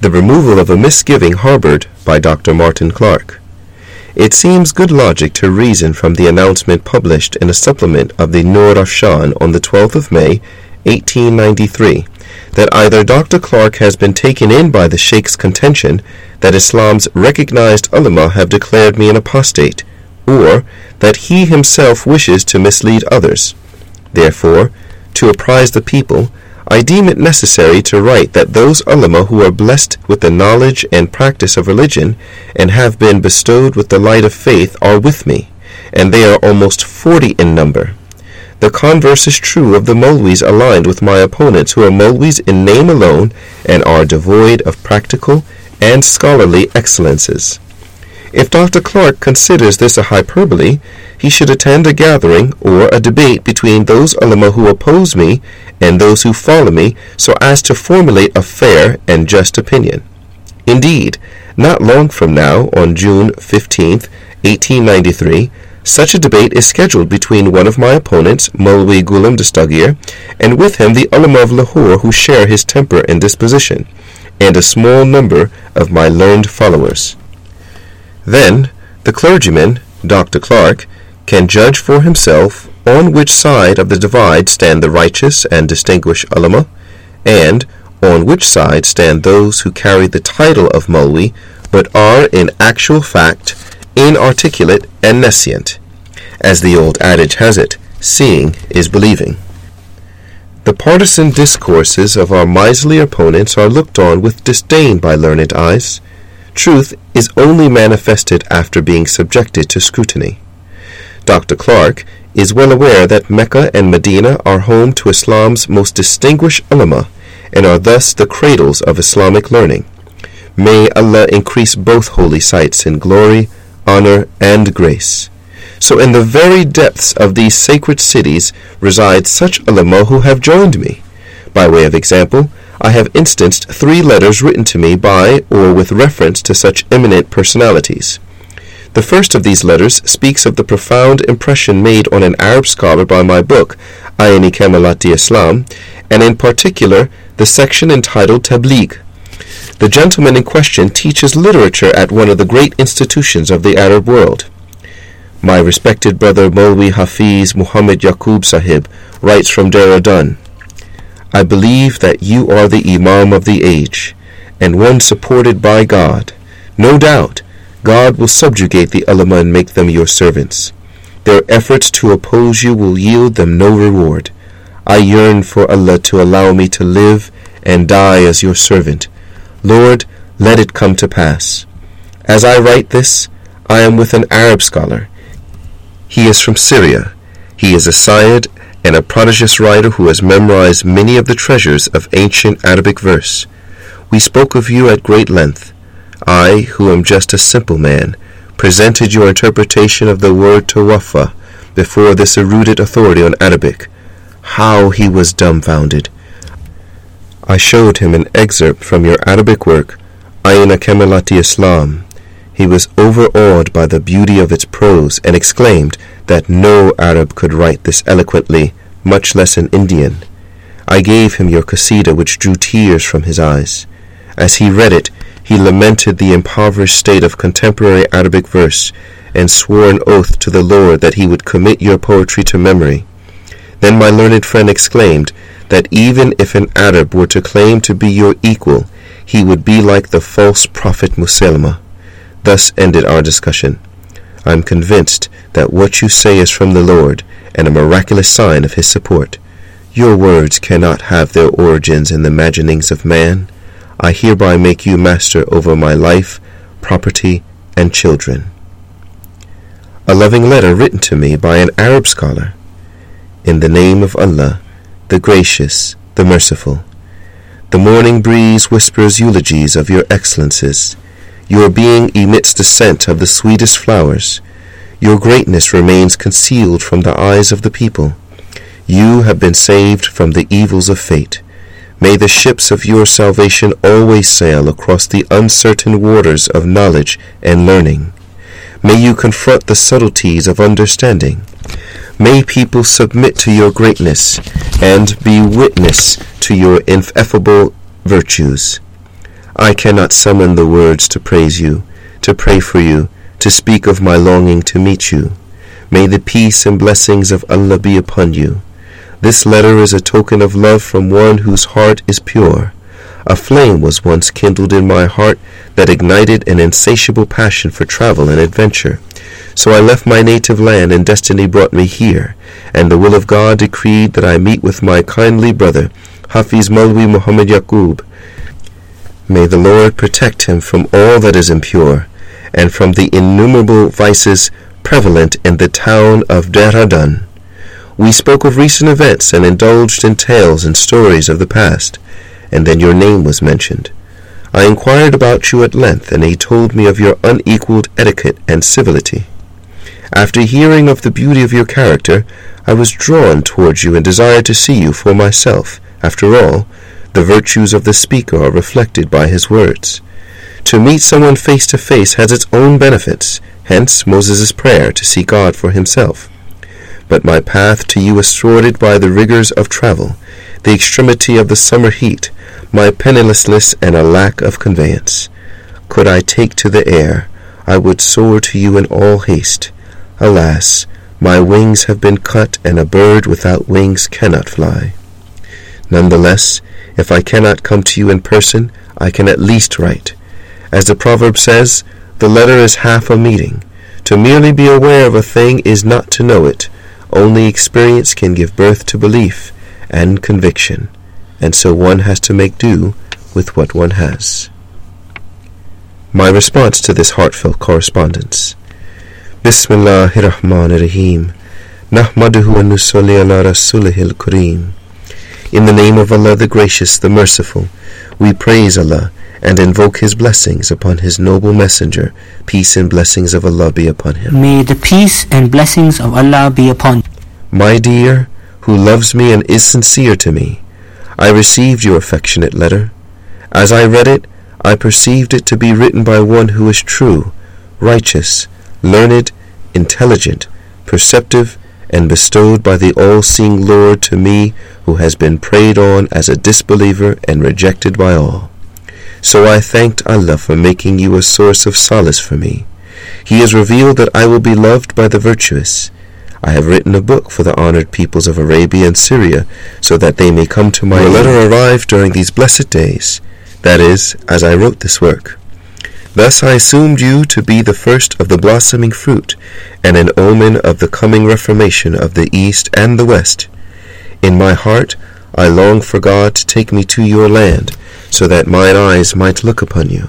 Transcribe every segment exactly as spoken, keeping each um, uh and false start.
the removal of a misgiving harbored by Doctor Martin Clark. It seems good logic to reason from the announcement published in a supplement of the Nur Afshan on the twelfth of May, eighteen ninety-three, that either Doctor Clark has been taken in by the Sheikh's contention that Islam's recognized ulama have declared me an apostate, or that he himself wishes to mislead others. Therefore, to apprise the people, I deem it necessary to write that those ulama who are blessed with the knowledge and practice of religion and have been bestowed with the light of faith are with me, and they are almost forty in number. The converse is true of the Maulwis aligned with my opponents, who are Maulwis in name alone and are devoid of practical and scholarly excellences. If Doctor Clark considers this a hyperbole, he should attend a gathering or a debate between those ulama who oppose me and those who follow me, so as to formulate a fair and just opinion. Indeed, not long from now, on June fifteenth, eighteen ninety-three, such a debate is scheduled between one of my opponents, Maulwi Ghulam Dastagir, and with him the ulama of Lahore who share his temper and disposition, and a small number of my learned followers. Then the clergyman, Doctor Clark, can judge for himself on which side of the divide stand the righteous and distinguished ulama, and on which side stand those who carry the title of Maulwi, but are in actual fact inarticulate and nescient. As the old adage has it, seeing is believing. The partisan discourses of our miserly opponents are looked on with disdain by learned eyes. Truth is only manifested after being subjected to scrutiny. Doctor Clark is well aware that Mecca and Medina are home to Islam's most distinguished ulama, and are thus the cradles of Islamic learning. May Allah increase both holy sites in glory, honor, and grace. So in the very depths of these sacred cities reside such ulama who have joined me. By way of example, I have instanced three letters written to me by or with reference to such eminent personalities. The first of these letters speaks of the profound impression made on an Arab scholar by my book, Ayn-i Kamalat-i-Islam, and in particular the section entitled Tabligh. The gentleman in question teaches literature at one of the great institutions of the Arab world. My respected brother Maulwi Hafiz Muhammad Yaqub Sahib writes from Dehradun, I believe that you are the Imam of the age, and one supported by God. No doubt, God will subjugate the ulama and make them your servants. Their efforts to oppose you will yield them no reward. I yearn for Allah to allow me to live and die as your servant. Lord, let it come to pass. As I write this, I am with an Arab scholar. He is from Syria. He is a Sayyid and a prodigious writer who has memorized many of the treasures of ancient Arabic verse. We spoke of you at great length. I, who am just a simple man, presented your interpretation of the word tawaffa before this erudite authority on Arabic. How he was dumbfounded! I showed him an excerpt from your Arabic work, Ayn-i Kamalat-i-Islam. He was overawed by the beauty of its prose, and exclaimed that no Arab could write this eloquently, much less an Indian. I gave him your Qasida, which drew tears from his eyes. As he read it, he lamented the impoverished state of contemporary Arabic verse, and swore an oath to the Lord that he would commit your poetry to memory. Then my learned friend exclaimed that even if an Arab were to claim to be your equal, he would be like the false prophet Musaylama. Thus ended our discussion. I am convinced that what you say is from the Lord, and a miraculous sign of his support. Your words cannot have their origins in the imaginings of man. I hereby make you master over my life, property, and children. A loving letter written to me by an Arab scholar. In the name of Allah, the gracious, the merciful. The morning breeze whispers eulogies of your excellences. Your being emits the scent of the sweetest flowers. Your greatness remains concealed from the eyes of the people. You have been saved from the evils of fate. May the ships of your salvation always sail across the uncertain waters of knowledge and learning. May you confront the subtleties of understanding. May people submit to your greatness and be witness to your ineffable virtues. I cannot summon the words to praise you, to pray for you, to speak of my longing to meet you. May the peace and blessings of Allah be upon you. This letter is a token of love from one whose heart is pure. A flame was once kindled in my heart that ignited an insatiable passion for travel and adventure. So I left my native land, and destiny brought me here, and the will of God decreed that I meet with my kindly brother, Hafiz Maulwi Muhammad Yaqub. May the Lord protect him from all that is impure, and from the innumerable vices prevalent in the town of Dehradun. We spoke of recent events and indulged in tales and stories of the past, and then your name was mentioned. I inquired about you at length, and he told me of your unequaled etiquette and civility. After hearing of the beauty of your character, I was drawn towards you and desired to see you for myself. After all, the virtues of the speaker are reflected by his words. To meet someone face to face has its own benefits, hence Moses' prayer to see God for himself. But my path to you is thwarted by the rigors of travel, the extremity of the summer heat, my pennilessness, and a lack of conveyance. Could I take to the air, I would soar to you in all haste. Alas, my wings have been cut, and a bird without wings cannot fly. Nonetheless, if I cannot come to you in person, I can at least write. As the proverb says, the letter is half a meeting. To merely be aware of a thing is not to know it. Only experience can give birth to belief and conviction, and so one has to make do with what one has. My response to this heartfelt correspondence. Bismillahirrahmanirrahim. Nahmaduhu wa nusalli ala rasulihil kareem. In the name of Allah the Gracious, the Merciful, we praise Allah and invoke His blessings upon His noble messenger. Peace and blessings of Allah be upon him. May the peace and blessings of Allah be upon you. My dear, who loves me and is sincere to me, I received your affectionate letter. As I read it, I perceived it to be written by one who is true, righteous, learned, intelligent, perceptive, and bestowed by the all-seeing Lord to me, who has been preyed on as a disbeliever and rejected by all. So I thanked Allah for making you a source of solace for me. He has revealed that I will be loved by the virtuous. I have written a book for the honored peoples of Arabia and Syria, so that they may come to my aid. Your letter arrived during these blessed days, that is, as I wrote this work. Thus I assumed you to be the first of the blossoming fruit, and an omen of the coming reformation of the East and the West. In my heart I long for God to take me to your land, so that mine eyes might look upon you.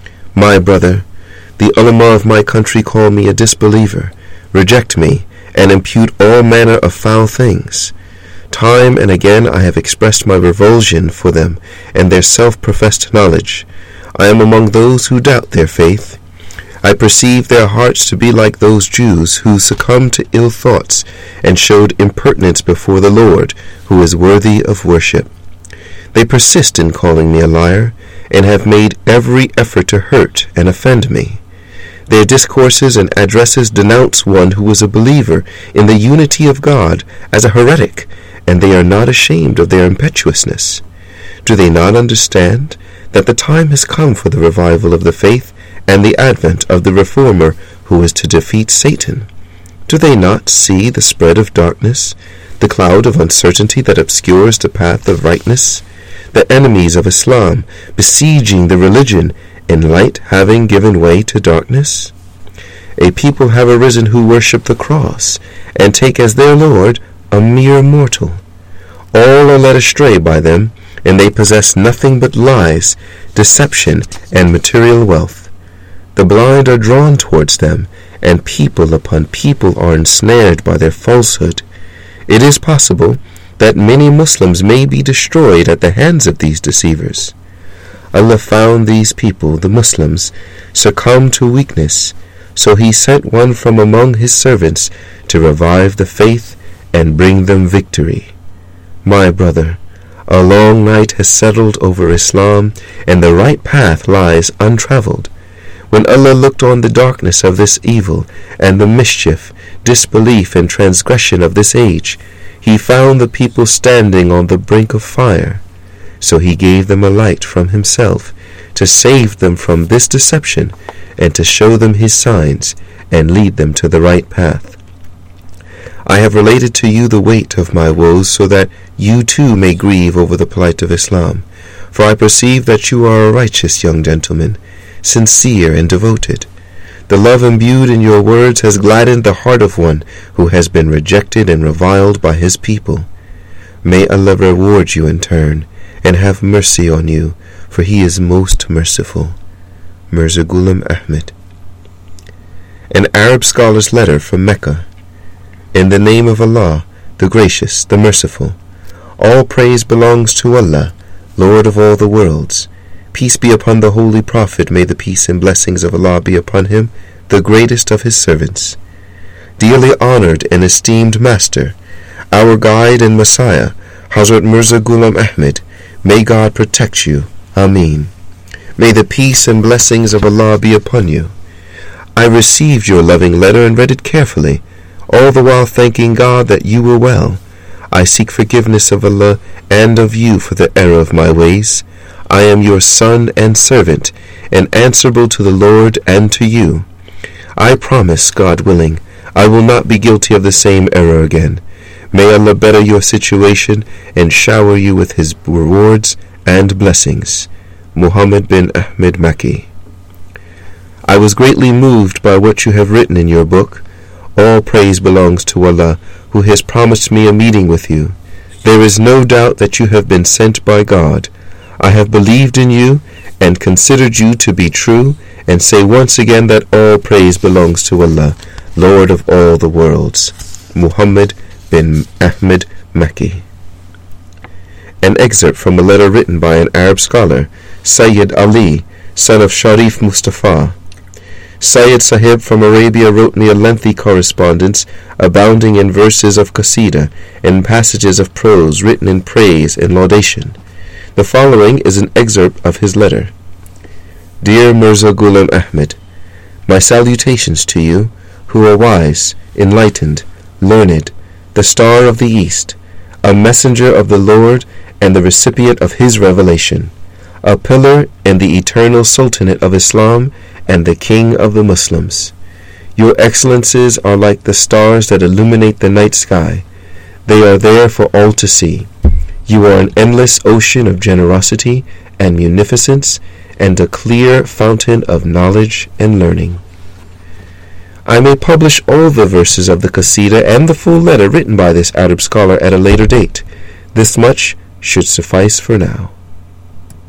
My brother, the ulama of my country call me a disbeliever, reject me, and impute all manner of foul things. Time and again I have expressed my revulsion for them and their self-professed knowledge. I am among those who doubt their faith. I perceive their hearts to be like those Jews who succumbed to ill thoughts and showed impertinence before the Lord, who is worthy of worship. They persist in calling me a liar, and have made every effort to hurt and offend me. Their discourses and addresses denounce one who is a believer in the unity of God as a heretic, and they are not ashamed of their impetuousness. Do they not understand that the time has come for the revival of the faith and the advent of the reformer who is to defeat Satan? Do they not see the spread of darkness, the cloud of uncertainty that obscures the path of rightness, the enemies of Islam besieging the religion, and light having given way to darkness? A people have arisen who worship the cross, and take as their Lord a mere mortal. All are led astray by them, and they possess nothing but lies, deception, and material wealth. The blind are drawn towards them, and people upon people are ensnared by their falsehood. It is possible that many Muslims may be destroyed at the hands of these deceivers. Allah found these people, the Muslims, succumb to weakness, so He sent one from among His servants to revive the faith and bring them victory. My brother, a long night has settled over Islam, and the right path lies untraveled. When Allah looked on the darkness of this evil, and the mischief, disbelief, and transgression of this age, He found the people standing on the brink of fire. So he gave them a light from himself, to save them from this deception, and to show them his signs, and lead them to the right path. I have related to you the weight of my woes, so that you too may grieve over the plight of Islam. For I perceive that you are a righteous young gentleman, sincere and devoted. The love imbued in your words has gladdened the heart of one who has been rejected and reviled by his people. May Allah reward you in turn, and have mercy on you, for he is most merciful. Mirza Ghulam Ahmad. An Arab scholar's letter from Mecca. In the name of Allah, the Gracious, the Merciful. All praise belongs to Allah, Lord of all the worlds. Peace be upon the Holy Prophet. May the peace and blessings of Allah be upon him, the greatest of his servants. Dearly honored and esteemed Master, our guide and Messiah, Hazrat Mirza Ghulam Ahmad, may God protect you. Ameen. May the peace and blessings of Allah be upon you. I received your loving letter and read it carefully, all the while thanking God that you were well. I seek forgiveness of Allah and of you for the error of my ways. I am your son and servant, and answerable to the Lord and to you. I promise, God willing, I will not be guilty of the same error again. May Allah better your situation and shower you with his rewards and blessings. Muhammad bin Ahmed Makki. I was greatly moved by what you have written in your book. All praise belongs to Allah, who has promised me a meeting with you. There is no doubt that you have been sent by God. I have believed in you and considered you to be true, and say once again that all praise belongs to Allah, Lord of all the worlds. Muhammad bin Ahmed Makki. An excerpt from a letter written by an Arab scholar, Sayyid Ali, son of Sharif Mustafa. Sayyid Sahib from Arabia wrote me a lengthy correspondence abounding in verses of qasida and passages of prose written in praise and laudation. The following is an excerpt of his letter. Dear Mirza Ghulam Ahmad, my salutations to you, who are wise, enlightened, learned, the star of the East, a messenger of the Lord and the recipient of his revelation, a pillar in the eternal sultanate of Islam and the king of the Muslims. Your excellences are like the stars that illuminate the night sky. They are there for all to see. You are an endless ocean of generosity and munificence, and a clear fountain of knowledge and learning. I may publish all the verses of the qasida and the full letter written by this Arab scholar at a later date. This much should suffice for now.